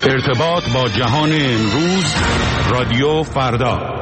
ارتباط با جهان امروز، رادیو فردا.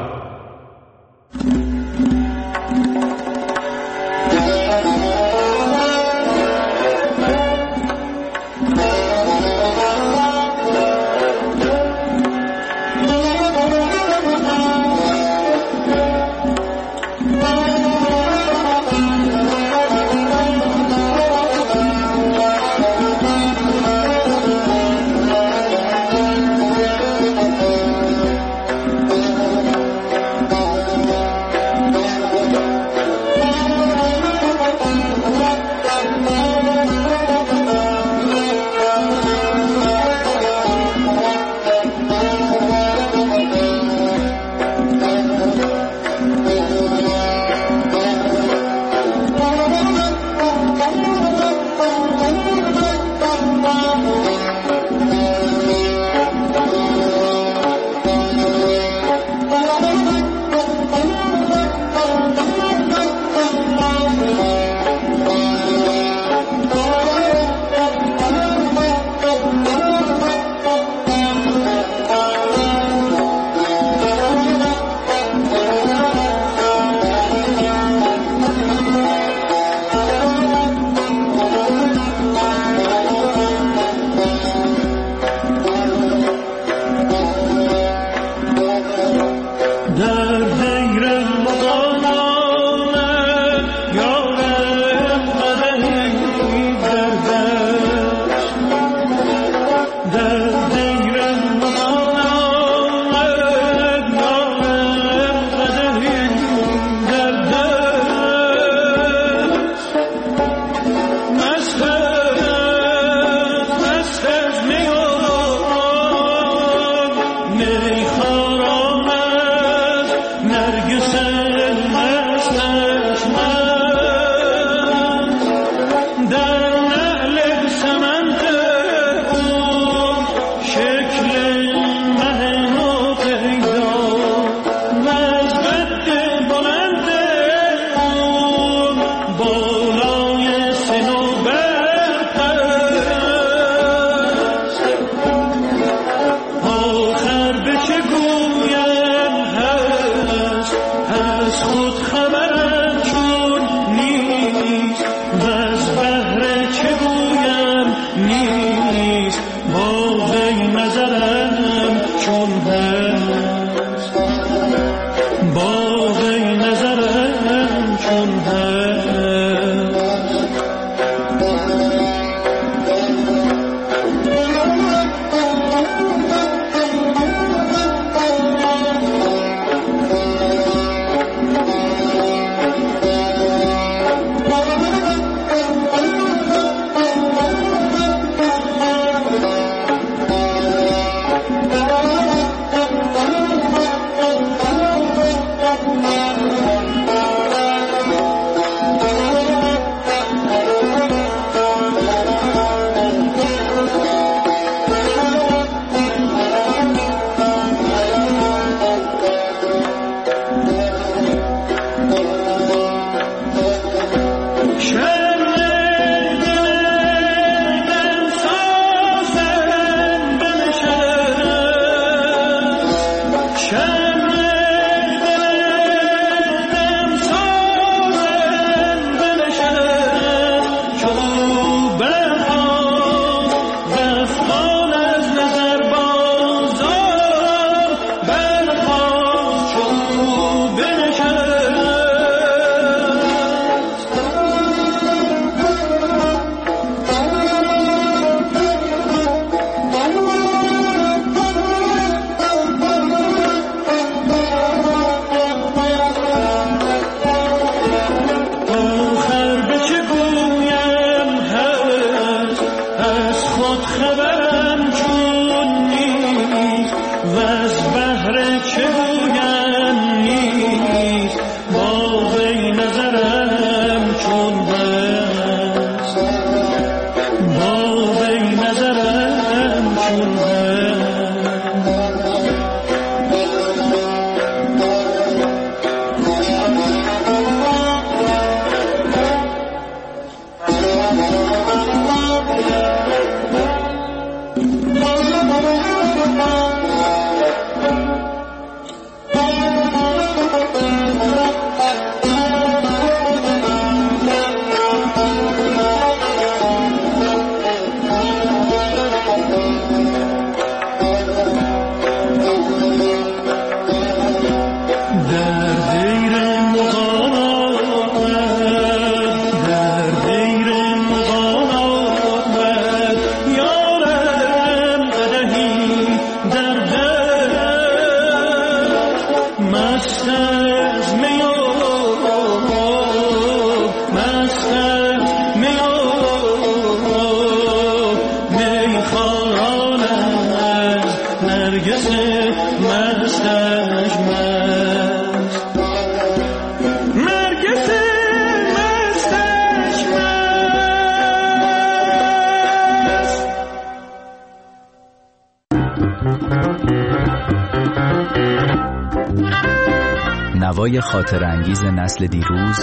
نوای خاطر انگیز نسل دیروز،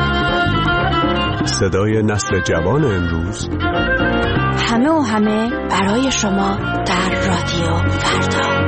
صدای نسل جوان امروز، همه و همه برای شما در رادیو فردا.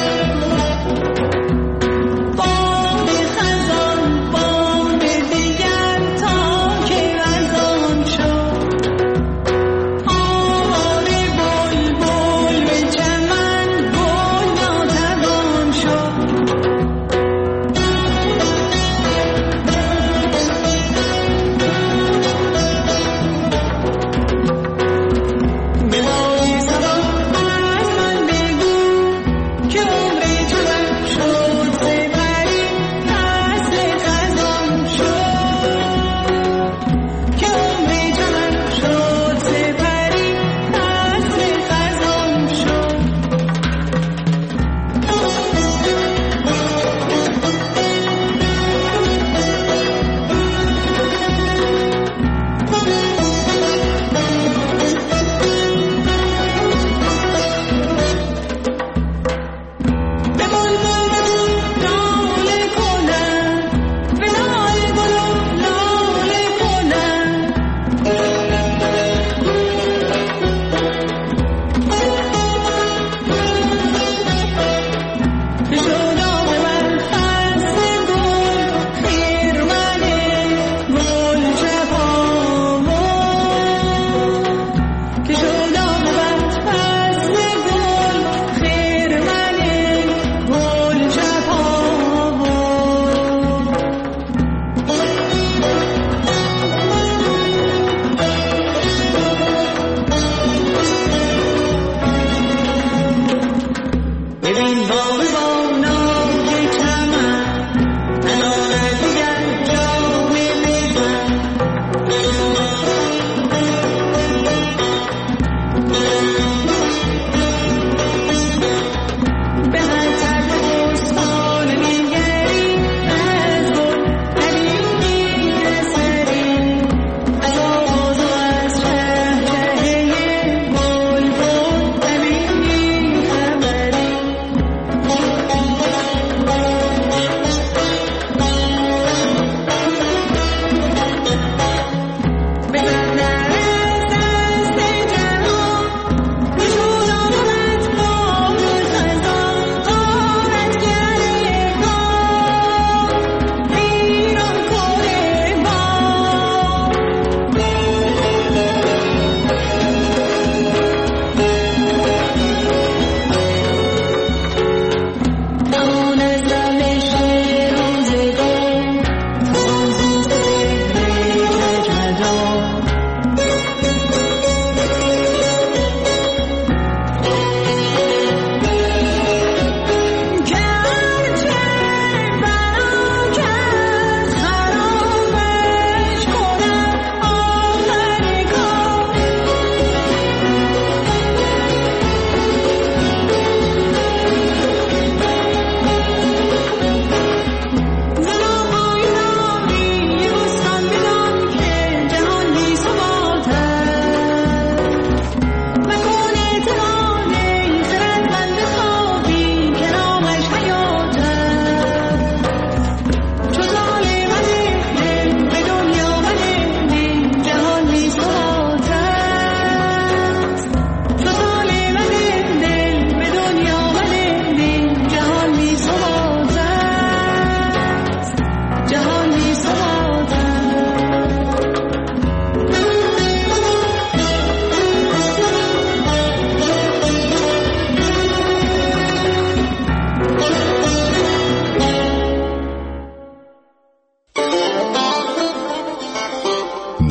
بام خزان بام دیگر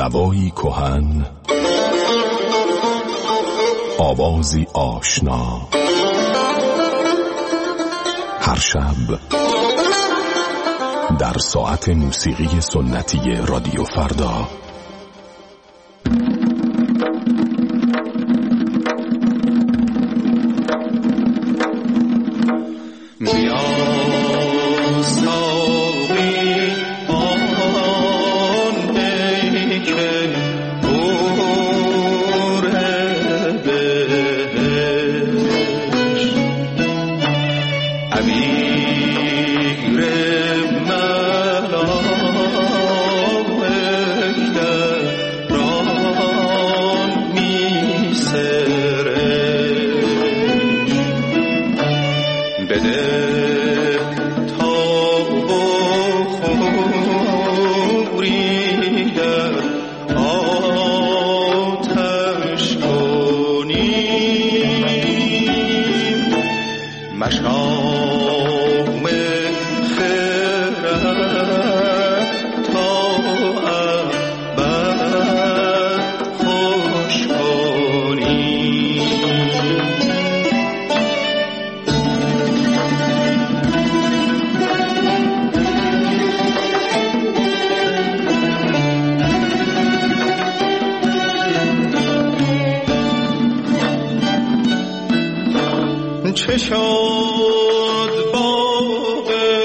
نوایی کهن، آوازی آشنا، هر شب در ساعت موسیقی سنتی رادیو فردا. چه شد باغ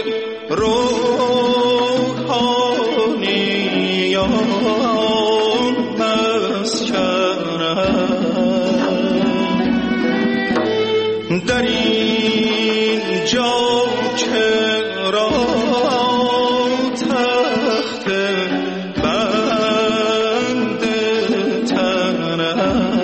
روحانیان مسکنم، در این جا چرا تخت بند تنم،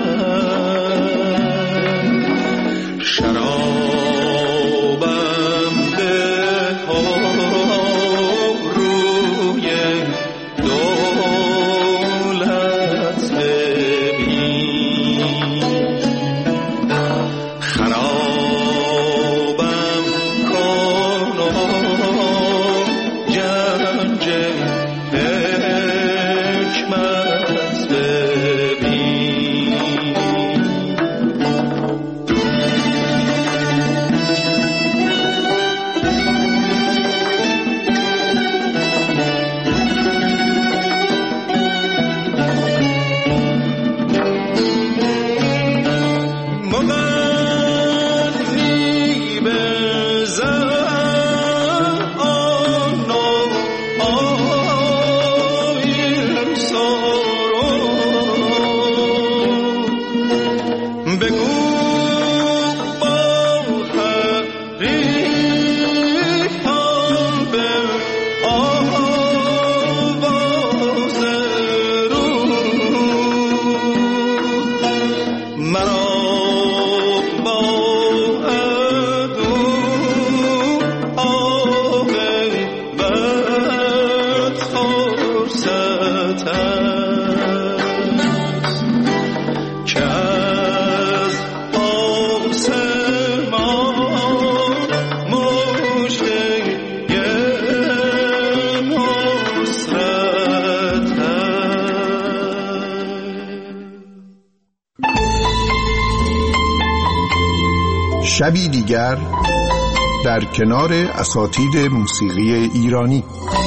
شبی دیگر در کنار اساتید موسیقی ایرانی.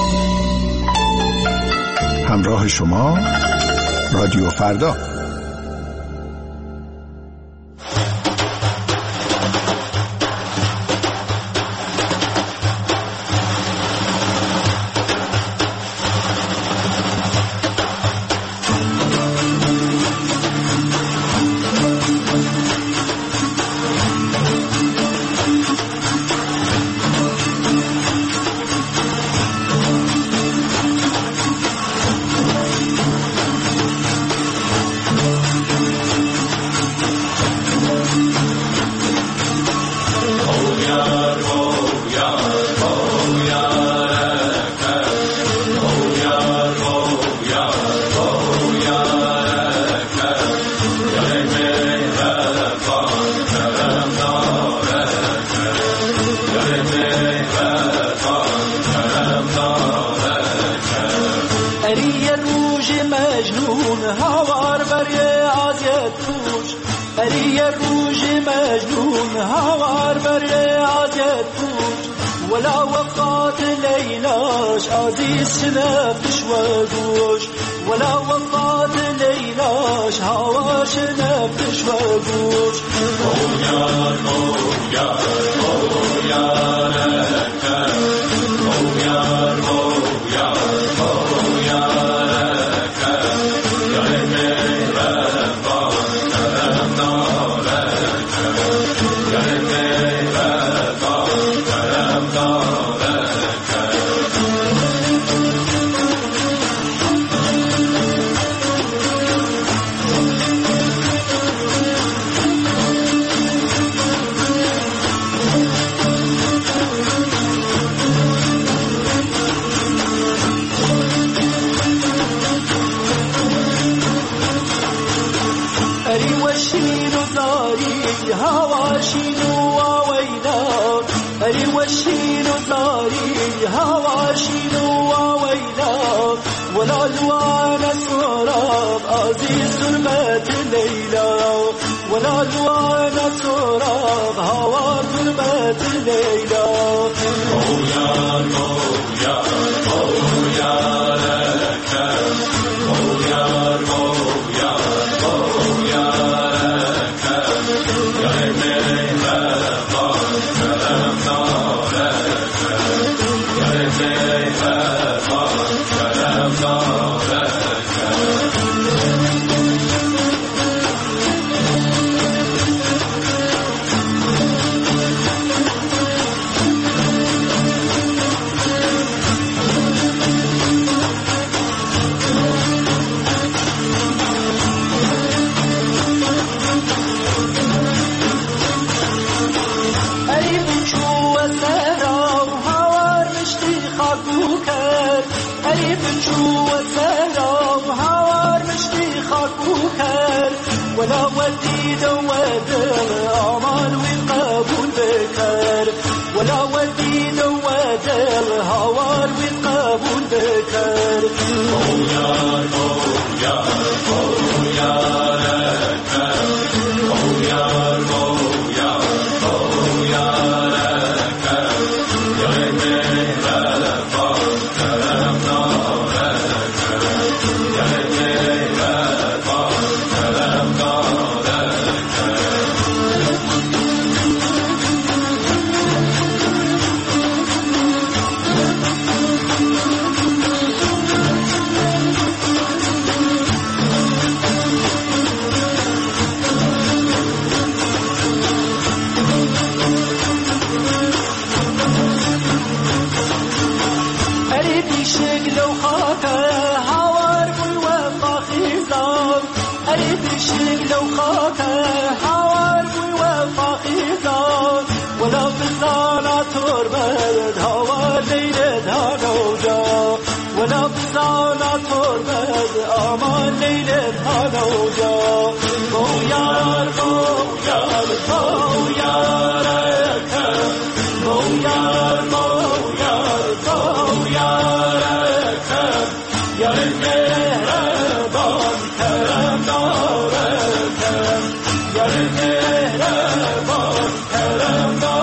همراه شما رادیو فردا. روج مجنون هوار بری عادت پوش علی روج مجنون هوار بری عادت پوش ولا وقات ليلاش عزيز شنفش وقوش ولا وقات ليلاش هواش نفش وقوش مويار مويار مويار لك مويار مويار مويار لك يا المهربان كرمنا لك يا المهربان كرمنا هواشينو وويلا أري وشينو داري هواشينو وويلا ولا لوانا سراب عزيز ظلمة ليلى ولا لوانا سراب هوا ظلمة ليلى مويا مويا مويا لك مويا مويا مويا ولا ودي دواد الأعمال وقبول بكر ولا ودي دواد الهوار وقبول بكر مويا مويا مويا لك مويا مويا مويا لك يا المهربان كرمنا لك يا المهربان كرمنا ولا بزانا تربد هوا ليلة هنوجا ولا بزانا تربد آمان ليلة هنوجا مويار مويار مويار أكر مويار مويار مويار أكر يا المهربان كرمنا لك يا المهربان كرمنا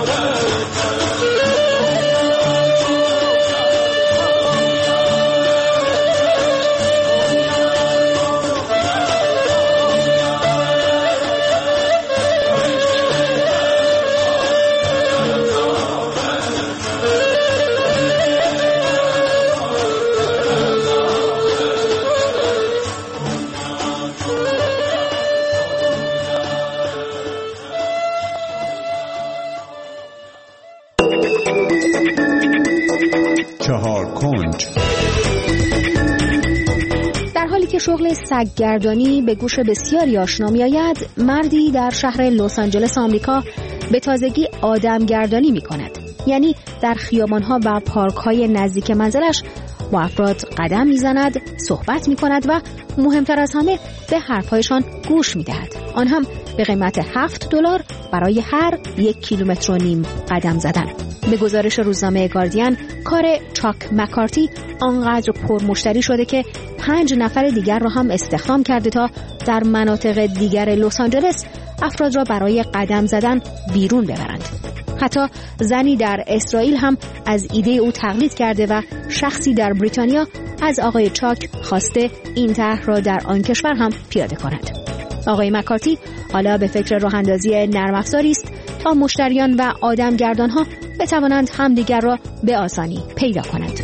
در حالی که شغل سگگردانی به گوش بسیاری آشنا می‌آید، مردی در شهر لس آنجلس آمریکا به تازگی آدمگردانی می‌کند. یعنی در خیابان‌ها و پارک‌های نزدیک منزلش با افراد قدم می‌زند، صحبت می‌کند و مهمتر از همه به حرف‌هایشان گوش می‌دهد. آن هم به قیمت $7 برای هر 1.5 کیلومتر قدم زدن. به گزارش روزنامه گاردین، کار چاک مکارتی آنقدر پرمشتری شده که 5 نفر دیگر را هم استخدام کرده تا در مناطق دیگر لس آنجلس افراد را برای قدم زدن بیرون ببرند. حتی زنی در اسرائیل هم از ایده او تقلید کرده و شخصی در بریتانیا از آقای چاک خواسته این طرح را در آن کشور هم پیاده کند. آقای مکارتی حالا به فکر راه اندازی نرم افزاری است تا مشتریان و آدمگردان‌ها بتوانند همدیگر را به آسانی پیدا کنند.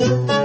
Thank you.